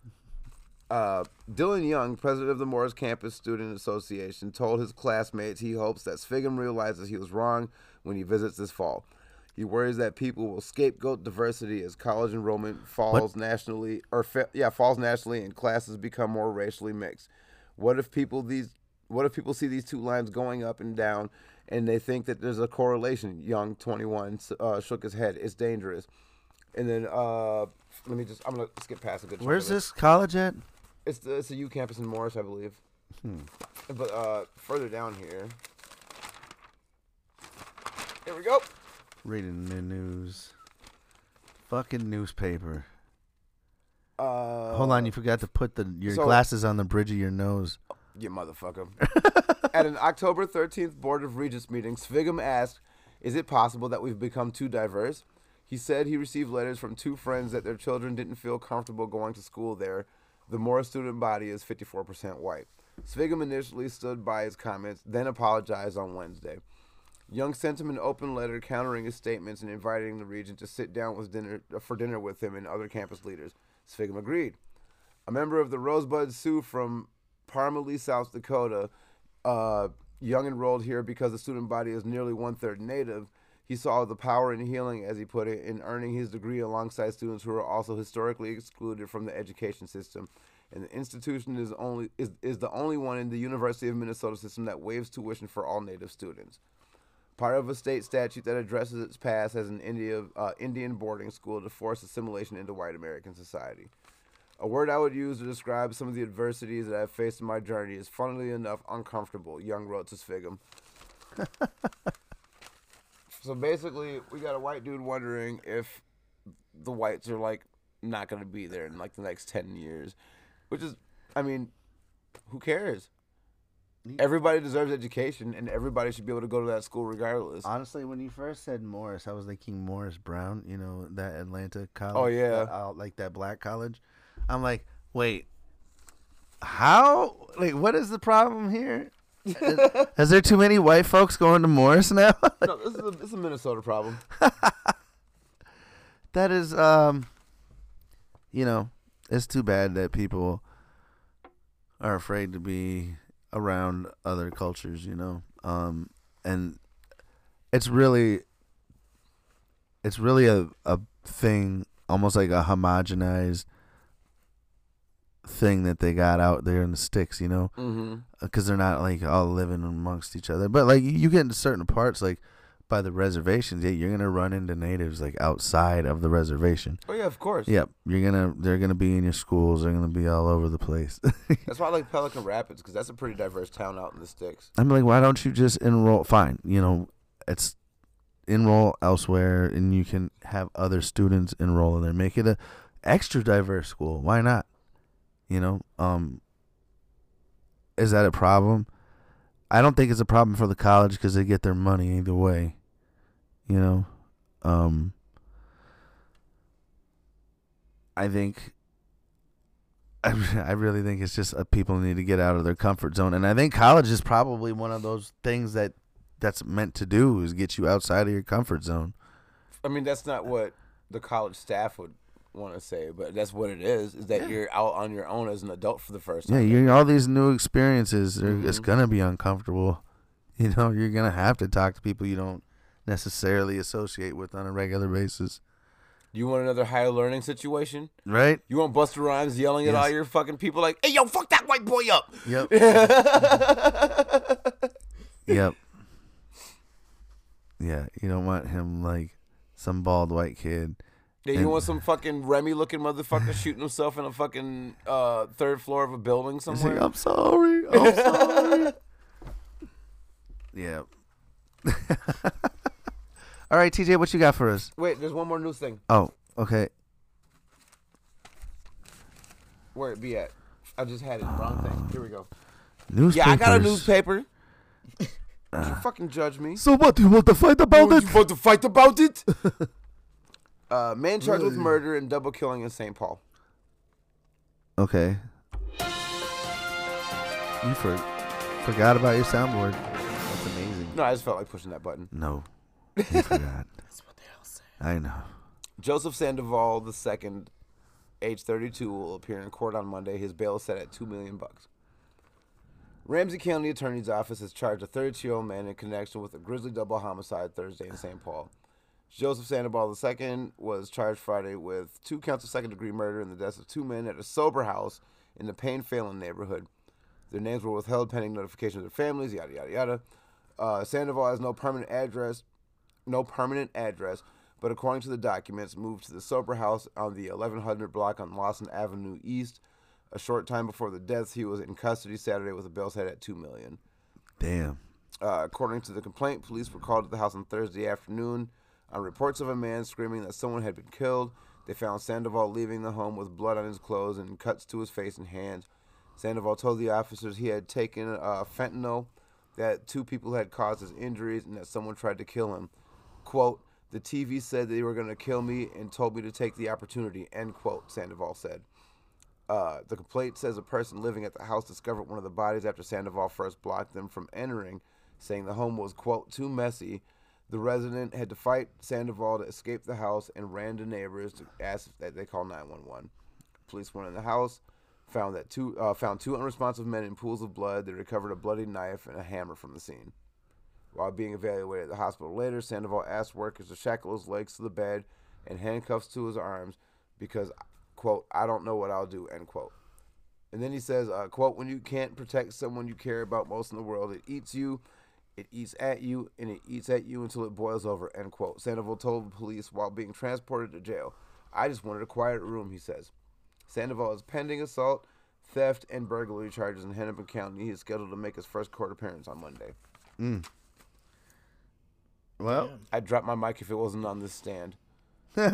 Dylan Young, president of the Morris Campus Student Association, told his classmates he hopes that Sviggum realizes he was wrong when he visits this fall. He worries that people will scapegoat diversity as college enrollment falls nationally, and classes become more racially mixed. What if people see these two lines going up and down, and they think that there's a correlation? Young, 21, shook his head. It's dangerous. And then I'm gonna skip past a good. Where's this college at? It's a U campus in Morris, I believe. But further down here. Here we go. Reading the news. Fucking newspaper. Hold on, you forgot to put your glasses on the bridge of your nose. You motherfucker. At an October 13th Board of Regents meeting, Svigum asked, "Is it possible that we've become too diverse?" He said he received letters from 2 friends that their children didn't feel comfortable going to school there. The Morris student body is 54% white. Svigum initially stood by his comments, then apologized on Wednesday. Young sent him an open letter countering his statements and inviting the regent to sit down for dinner with him and other campus leaders. Svigum agreed. A member of the Rosebud Sioux from Parmelee, South Dakota, Young enrolled here because the student body is nearly 1/3 Native. He saw the power in healing, as he put it, in earning his degree alongside students who are also historically excluded from the education system. And the institution is the only one in the University of Minnesota system that waives tuition for all Native students. Part of a state statute that addresses its past as an Indian boarding school to force assimilation into white American society. A word I would use to describe some of the adversities that I've faced in my journey is, funnily enough, uncomfortable, Young wrote to Svigum. So basically, we got a white dude wondering if the whites are, like, not going to be there in, like, the next 10 years. Which is, I mean, who cares? Everybody deserves education, and everybody should be able to go to that school regardless. Honestly, when you first said Morris, I was thinking Morris Brown, you know, that Atlanta college. Oh, yeah. Like that black college. I'm like, wait, how? Like, what is the problem here? Is there too many white folks going to Morris now? No, this is a Minnesota problem. That is, you know, it's too bad that people are afraid to be around other cultures, you know, and it's really a thing, almost like a homogenized thing that they got out there in the sticks, you know, because they're not like all living amongst each other. But like you get into certain parts, like by the reservations, yeah, you're gonna run into natives like outside of the reservation. Oh yeah, of course. Yep, they're gonna be in your schools. They're gonna be all over the place. That's why I like Pelican Rapids, because that's a pretty diverse town out in the sticks. I'm like, why don't you just enroll? Fine, you know, it's enroll elsewhere, and you can have other students enroll in there. Make it a extra diverse school. Why not? You know, is that a problem? I don't think it's a problem for the college because they get their money either way. You know, I think, I really think it's just people need to get out of their comfort zone, and I think college is probably one of those things that's meant to do, is get you outside of your comfort zone. I mean, that's not what the college staff would want to say, but that's what it is that you're out on your own as an adult for the first time. Yeah, you're all these new experiences. It's gonna be uncomfortable. You know, you're gonna have to talk to people you don't necessarily associate with on a regular basis. You want another higher learning situation, right? You want Busta Rhymes yelling at all your fucking people like, "Hey, yo, fuck that white boy up." Yep. Yep. Yeah, you don't want him like some bald white kid. Yeah, you want some fucking Remy-looking motherfucker shooting himself in a fucking 3rd floor of a building somewhere? Like, I'm sorry. I'm sorry. Yeah. All right, TJ, what you got for us? Wait, there's one more news thing. Oh, okay. Where it be at? I just had it. Wrong thing. Here we go. Newspapers. Yeah, I got a newspaper. Don't you fucking judge me. So what? You want to fight about it? You want to fight about it? Man charged with murder and double killing in St. Paul. Okay. You forgot about your soundboard. That's amazing. No, I just felt like pushing that button. No, you forgot. That's what they all say. I know. Joseph Sandoval II, age 32, will appear in court on Monday. His bail is set at $2 million. Ramsey County Attorney's Office has charged a 32-year-old man in connection with a grisly double homicide Thursday in St. Paul. Joseph Sandoval II was charged Friday with 2 counts of second-degree murder in the deaths of 2 men at a sober house in the Payne-Phelan neighborhood. Their names were withheld pending notification of their families, yada, yada, yada. Sandoval has no permanent address, but according to the documents, moved to the sober house on the 1100 block on Lawson Avenue East. A short time before the deaths, he was in custody Saturday with a bail set at $2 million. Damn. According to the complaint, police were called to the house on Thursday afternoon. On reports of a man screaming that someone had been killed, they found Sandoval leaving the home with blood on his clothes and cuts to his face and hands. Sandoval told the officers he had taken fentanyl, that 2 people had caused his injuries, and that someone tried to kill him. Quote, the TV said they were going to kill me and told me to take the opportunity, end quote, Sandoval said. The complaint says a person living at the house discovered one of the bodies after Sandoval first blocked them from entering, saying the home was, quote, too messy. The resident had to fight Sandoval to escape the house and ran to neighbors to ask that they call 911. Police went in the house, found 2 unresponsive men in pools of blood. They recovered a bloody knife and a hammer from the scene. While being evaluated at the hospital later, Sandoval asked workers to shackle his legs to the bed and handcuffs to his arms because, quote, I don't know what I'll do, end quote. And then he says, quote, when you can't protect someone you care about most in the world, it eats you, it eats at you, and it eats at you until it boils over, end quote. Sandoval told the police while being transported to jail. I just wanted a quiet room, he says. Sandoval is pending assault, theft, and burglary charges in Hennepin County. He is scheduled to make his first court appearance on Monday. Well, I'd drop my mic if it wasn't on this stand. oh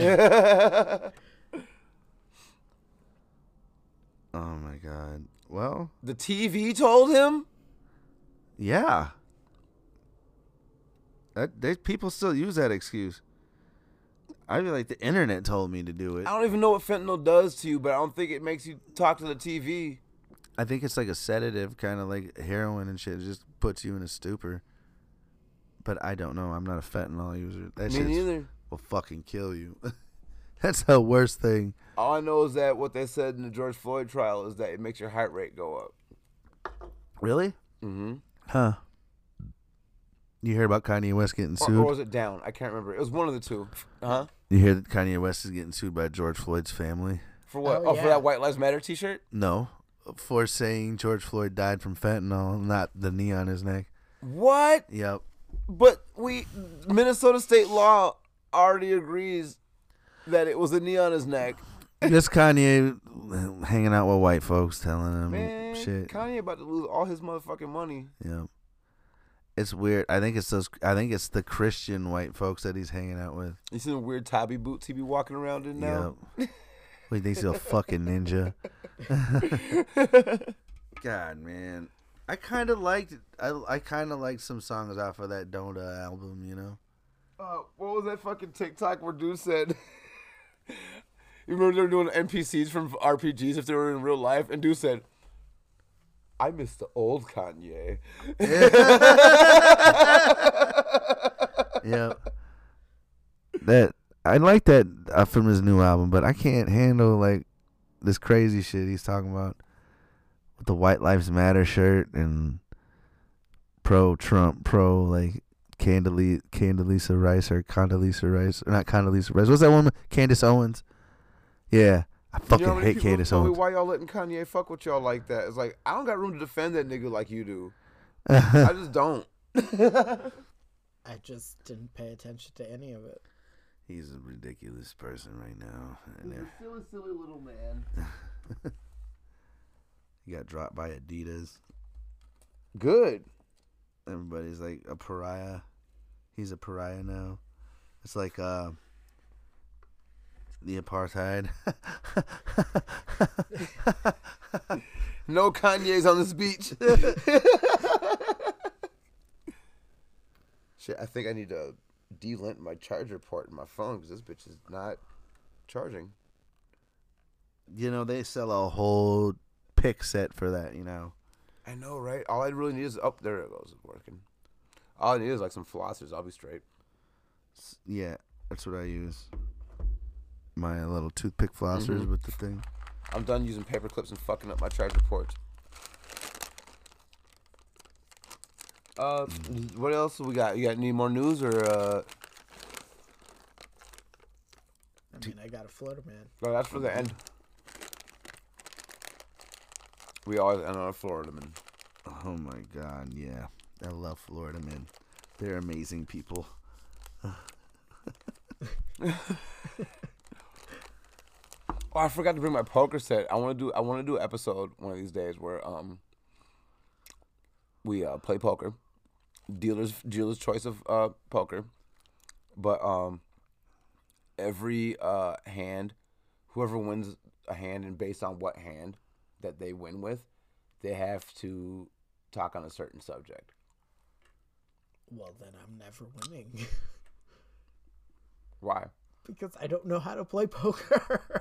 my God. Well, The TV told him? yeah. People still use that excuse. I feel like the internet told me to do it. I don't even know what fentanyl does to you, but I don't think it makes you talk to the TV. I think it's like a sedative, kind of like heroin and shit. It just puts you in a stupor. But I don't know. I'm not a fentanyl user. That Me shit neither. will fucking kill you. That's the worst thing. All I know is that what they said in the George Floyd trial is that it makes your heart rate go up. Really? Mm-hmm. Huh. You heard about Kanye West getting sued? Or was it down? I can't remember. It was one of the two. Uh-huh. You hear that Kanye West is getting sued by George Floyd's family? For what? Oh, For yeah. that White Lives Matter t-shirt? No. For saying George Floyd died from fentanyl, not the knee on his neck. What? Yep. But Minnesota state law already agrees that it was a knee on his neck. Just Kanye hanging out with white folks telling him Man, shit. Kanye about to lose all his motherfucking money. Yep. It's weird. I think it's the Christian white folks that he's hanging out with. You see the weird Tabby boots he be walking around in now? Yep. He thinks he's a fucking ninja. God, man. I kind of liked some songs off of that Donda album, you know? What was that fucking TikTok where dude said... You remember they were doing NPCs from RPGs if they were in real life? And dude said, I miss the old Kanye. Yep. I like that from his new album, but I can't handle like this crazy shit he's talking about with the White Lives Matter shirt and pro-Trump, like Condoleezza Rice or Condoleezza Rice, or not Condoleezza Rice. What's that woman? Candace Owens. Yeah, I fucking hate Candace Owens. Why y'all letting Kanye fuck with y'all like that? It's like, I don't got room to defend that nigga like you do. I just don't. I just didn't pay attention to any of it. He's a ridiculous person right now. And Silly little man. he got dropped by Adidas. Good. Everybody's like a pariah. He's a pariah now. It's like the apartheid. No Kanye's on this beach. Shit, I think I need to delint my charger port in my phone because this bitch is not charging. You know, they sell a whole pick set for that, you know. I know, right? All I really need is... Oh, there it goes. It's working. All I need is like some flossers. I'll be straight. Yeah, that's what I use. My little toothpick flossers with the thing. I'm done using paper clips and fucking up my charger ports. What else we got? You got any more news or? I mean, I got a Florida man. No, that's for the end. We always end on a Florida man. Oh my God, yeah. I love Florida men. They're amazing people. Oh, I forgot to bring my poker set. I want to do an episode one of these days where we play poker, dealer's choice of poker, But every hand, whoever wins a hand, and based on what hand that they win with, they have to talk on a certain subject. Well, then I'm never winning. Why? Because I don't know how to play poker.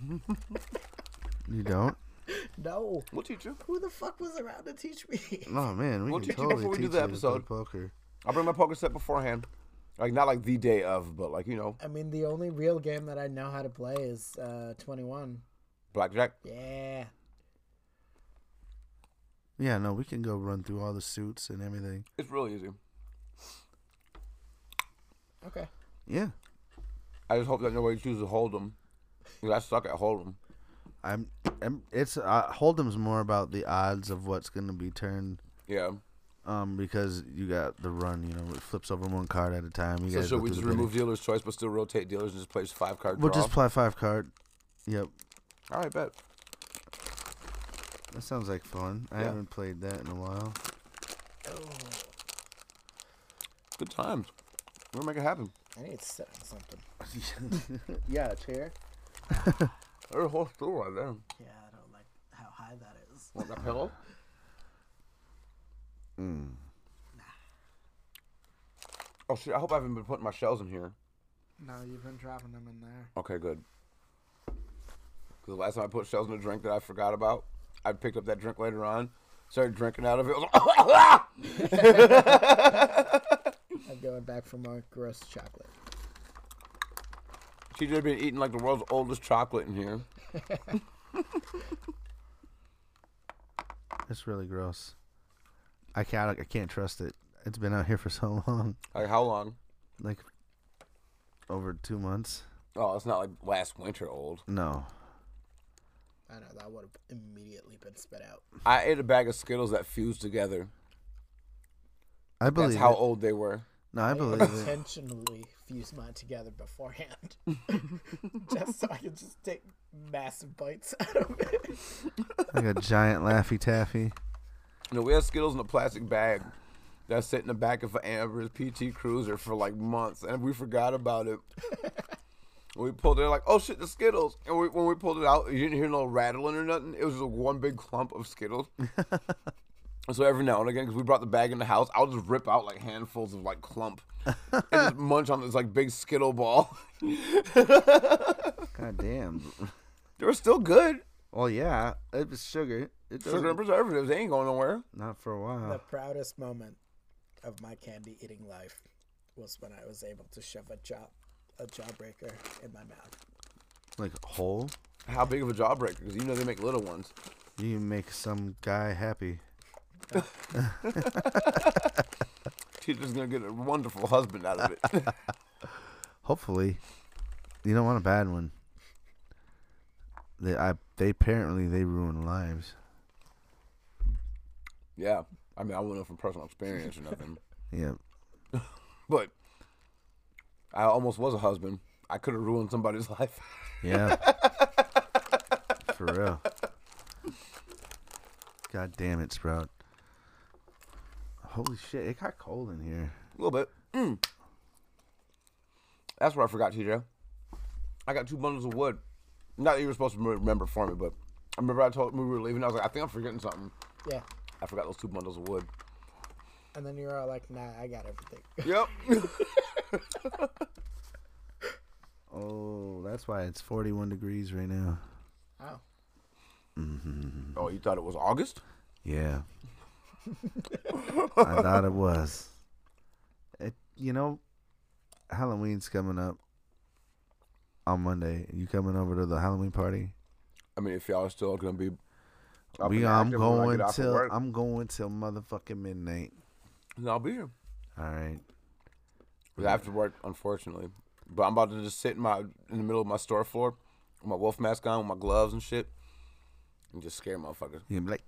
You don't? No. We'll teach you. Who the fuck was around to teach me? Oh man, we We'll can teach you totally before we do teach the you to play episode. poker. I'll bring my poker set beforehand. Like, not like the day of, but like, you know, I mean, the only real game that I know how to play is 21. blackjack. Yeah. Yeah, no, we can go run through all the suits and everything. It's really easy. Okay. Yeah, I just hope that nobody chooses Hold'em. Because I suck at Hold'em. it's Hold'em's more about the odds of what's gonna be turned. Yeah. Because you got the run, you know, it flips over one card at a time. You So guys should go we through just the bidding. remove dealer's choice but still rotate dealers and just play 5-card We'll draw? just play 5 card. Yep, All right, bet. that sounds like fun. I Yeah. haven't played that in a while. Good times. We'll make it happen. I need to sit on something. Yeah, a chair. There's a whole stool right there. Yeah, I don't like how high that is. Want that pillow? Mm. Oh, shit. I hope I haven't been putting my shells in here. No, you've been dropping them in there. Okay, good. Because the last time I put shells in a drink that I forgot about, I picked up that drink later on, started drinking out of it. I was like, I'm going back for more gross chocolate. TJ been eating like the world's oldest chocolate in here. It's really gross. I can't trust it. It's been out here for so long, Like, how long? like over 2 months. Oh, it's not like last winter old. No, I know, that would have immediately been spit out. I ate a bag of Skittles that fused together. I believe That's how it. old they were. No, I believe it. intentionally fused mine together beforehand. Just so I could just take massive bites out of it. Like a giant Laffy Taffy. You know, we had Skittles in a plastic bag that sat in the back of Amber's PT Cruiser for like months, and we forgot about it. We pulled it, like, oh shit, the Skittles. And when we pulled it out, you didn't hear no rattling or nothing. It was just one big clump of Skittles. And so every now and again, because we brought the bag in the house, I'll just rip out like handfuls of like clump and just munch on this like big Skittle ball. God damn. They were still good. Well, yeah, it was sugar. It Sugar and doesn't, preservatives, they ain't going nowhere. not for a The while. proudest moment of my candy eating life was when I was able to shove a jawbreaker in my mouth. Like whole. How big of a jawbreaker? Because you know they make little ones. You make some guy happy. She's just going to get a wonderful husband out of it. Hopefully, you don't want a bad one. They apparently they ruin lives. Yeah. I mean, I wouldn't know from personal experience or nothing. Yeah. But I almost was a husband. I could have ruined somebody's life. Yeah. For real. God damn it, Sprout. Holy shit, it got cold in here. A little bit. That's what I forgot, TJ. I got 2 bundles of wood. Not that you were supposed to remember for me, but I remember I told me we were leaving. I was like, I think I'm forgetting something. Yeah. I forgot those 2 bundles of wood. And then you're all like, nah, I got everything. Yep. Oh, that's why it's 41 degrees right now. Oh. Oh, you thought it was August? Yeah. I thought it was. You know, Halloween's coming up on Monday. You coming over to the Halloween party? I mean, if y'all are still going to be up I'm and active when I going get off of till work, I'm going till motherfucking midnight. then I'll be here. All right. 'Cause I have to work, unfortunately. But I'm about to just sit in the middle of my store floor with my wolf mask on, with my gloves and shit, and just scare motherfuckers. You're gonna be like,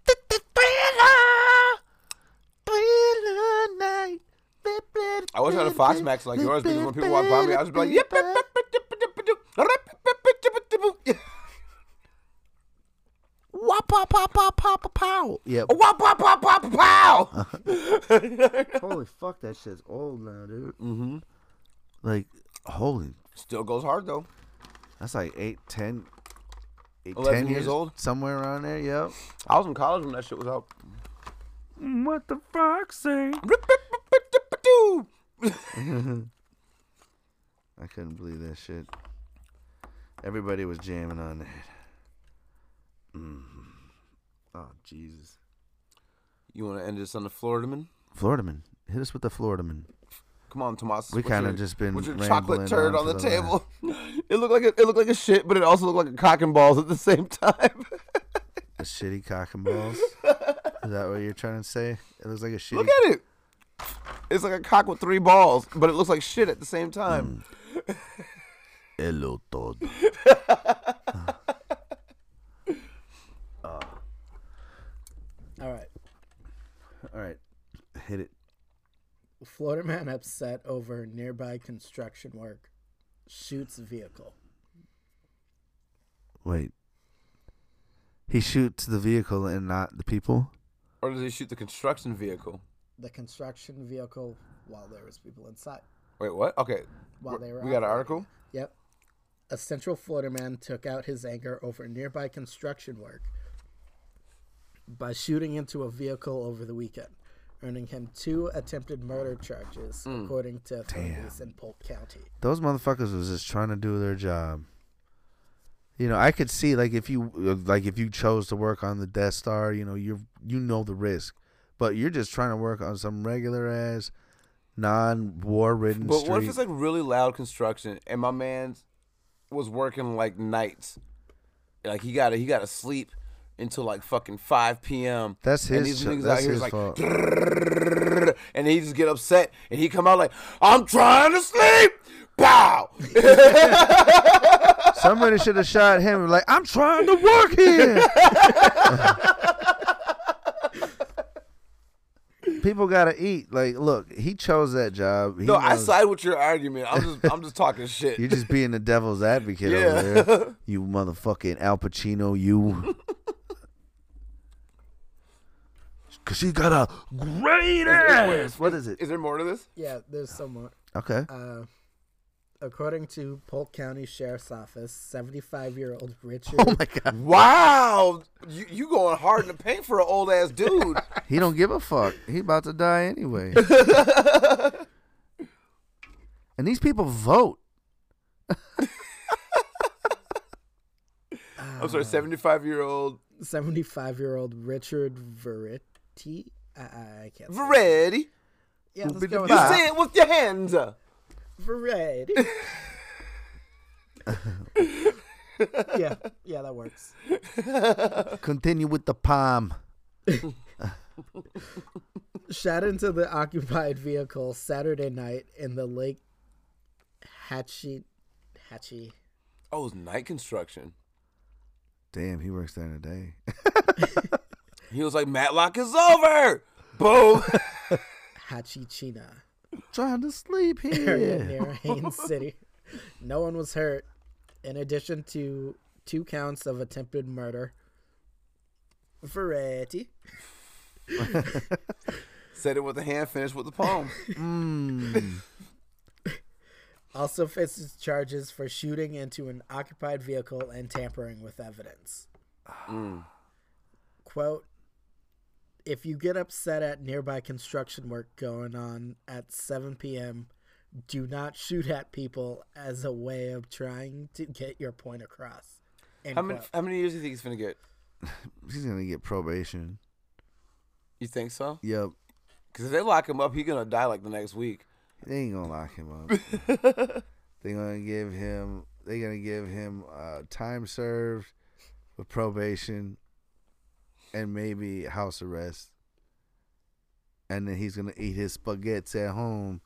Thriller night. I wish I had a Fox Max like yours, because when people walk by me, I'll just be like, yep. Wop, pop, pop, pop, pop, pow. Yep. Wop, pop, pop, pop, pow. Holy fuck, that shit's old now, dude. Mm-hmm. Like, holy, Still goes hard though. that's like 10 11 years old? somewhere around there. Yep. I was in college when that shit was out. What the fuck say? I couldn't believe that shit. Everybody was jamming on that. Oh, Jesus. You want to end this on the Floridaman? Floridaman. Hit us with the Floridaman. Come on, Tomas. We kind of just been with your rambling chocolate turd on for the table. It looked like a shit, but it also looked like a cock and balls at the same time. A shitty cock and balls? Is that what you're trying to say? It looks like a shitty... Look at it. It's like a cock with 3 balls, but it looks like shit at the same time. Hello, Todd. All right. All right. Hit it. Florida man upset over nearby construction work shoots vehicle. Wait. He shoots the vehicle and not the people? Or does he shoot the construction vehicle? The construction vehicle while there was people inside. Wait, what? Okay. While they were We got an operating. article? Yep. A Central Florida man took out his anger over nearby construction work by shooting into a vehicle over the weekend, earning him 2 attempted murder charges, according to authorities in Polk County. Those motherfuckers was just trying to do their job. You know, I could see if you chose to work on the Death Star, you know the risk, but you're just trying to work on some regular ass, non-war ridden But street. what if it's like really loud construction and my man was working like nights, like he gotta sleep until like fucking 5 p.m. That's and his. these niggas That's out here his is like, fault. and he just get upset and he come out like, I'm trying to sleep. Pow! Somebody should have shot him. Like, I'm trying to work here. People gotta eat. Like, look, he chose that job. He No, I knows- side with your argument. I'm just talking shit. You're just being the devil's advocate Yeah. over there. You motherfucking Al Pacino, you. Because she got a great ass. What is it? Is there more to this? Yeah, there's some more. Okay. According to Polk County Sheriff's Office, 75-year-old Richard Oh, my God. Wow, you going hard in the paint for an old ass dude. He don't give a fuck. He about to die anyway. And these people vote. I'm sorry, 75-year-old 75-year-old Richard Veretti. I can't say. Ready. Yeah, let's go with You that. say it with your hands. Variety. yeah, that works. Continue with the palm. Shot into the occupied vehicle Saturday night in the Lake Hatchie. Oh, it was night construction. Damn, he works there in a day. He was like, Matlock is over. Boom. Hatchichina Trying to sleep area here. near Haines City. No one was hurt. In addition to 2 counts of attempted murder. Variety. Said it with the hand, finished with the palm. Also faces charges for shooting into an occupied vehicle and tampering with evidence. Quote, if you get upset at nearby construction work going on at 7 p.m., do not shoot at people as a way of trying to get your point across. End How many quote. years do you think he's gonna get? He's going to get probation. You think so? Yep. Because if they lock him up, he's gonna die like the next week. They ain't going to lock him up. They're going to give him time served with probation and maybe house arrest. And then he's going to eat his spaghetti at home.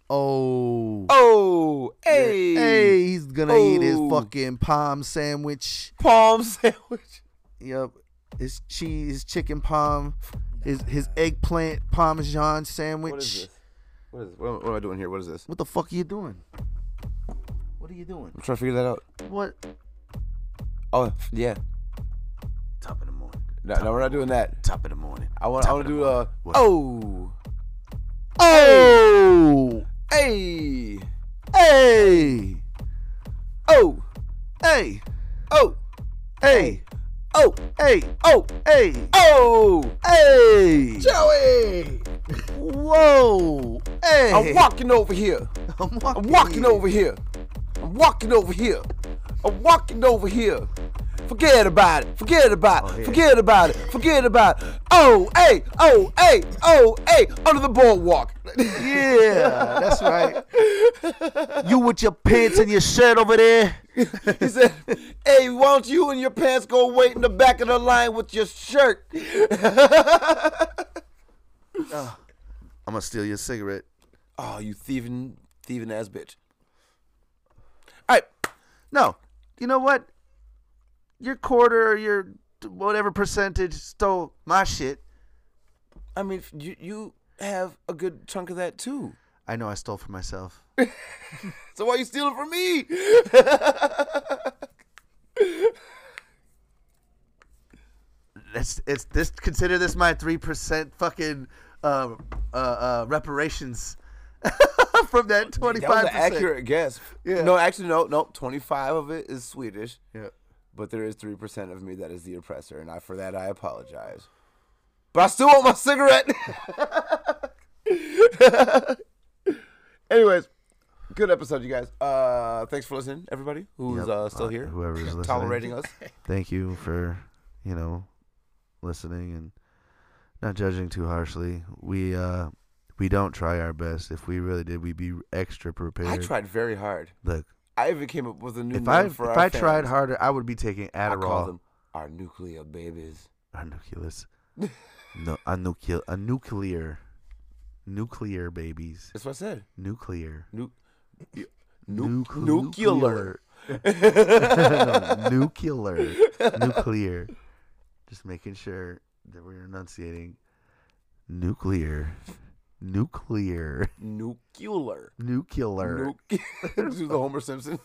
Oh, hey, Hey, he's going to eat his Oh. fucking palm sandwich. palm sandwich. Yep. His chicken palm, his eggplant parmesan sandwich. What is this? What am I doing here? What is this? What the fuck are you doing? What are you doing? I'm trying to figure that out. What? Oh, yeah. Top of the morning. No, we're not doing that. Top of the morning. I want to do What? oh, Oh! hey. Hey. Oh. Hey. Oh. Hey. Oh. Hey. Oh. Hey. Oh. Hey. Joey! Whoa. Hey. I'm walking over here. I'm I'm walking over here. I'm walking over here. I'm walking over here. Forget about it. Forget about it. yeah. Forget about it. Forget about it. Oh, hey, oh, hey, oh, hey, under the boardwalk. Yeah, that's right. You with your pants and your shirt over there. He said, hey, why don't you and your pants go wait in the back of the line with your shirt? I'm gonna steal your cigarette. Oh, you thieving ass bitch. All right. No, you know what? Your quarter or your whatever percentage stole my shit. I mean, you have a good chunk of that too. I know I stole from myself. So why you stealing from me? It's this. Consider this my 3% fucking reparations from that 25%. That was an accurate guess. Yeah. No, actually, no. 25 of it is Swedish. Yeah. But there is 3% of me that is the oppressor, and for that I apologize. But I still want my cigarette. Anyways, good episode, you guys. Thanks for listening, everybody who's still here, whoever's listening. tolerating us. Thank you for listening and not judging too harshly. We don't try our best. If we really did, we'd be extra prepared. I tried very hard. Look, I even came up with a new if name for I our tried fans. harder, I would be taking I call Adderall. them our nuclear babies. Our nucleus. No, a nuclear babies. That's what I said. Nuclear. Nuclear. Nuclear. Just making sure that we're enunciating nuclear. Nuclear. Do Do the Homer Simpson.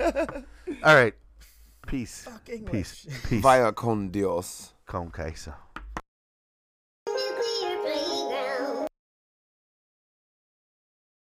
All right. Peace. Fuck English. Peace. Vaya con Dios. Con queso.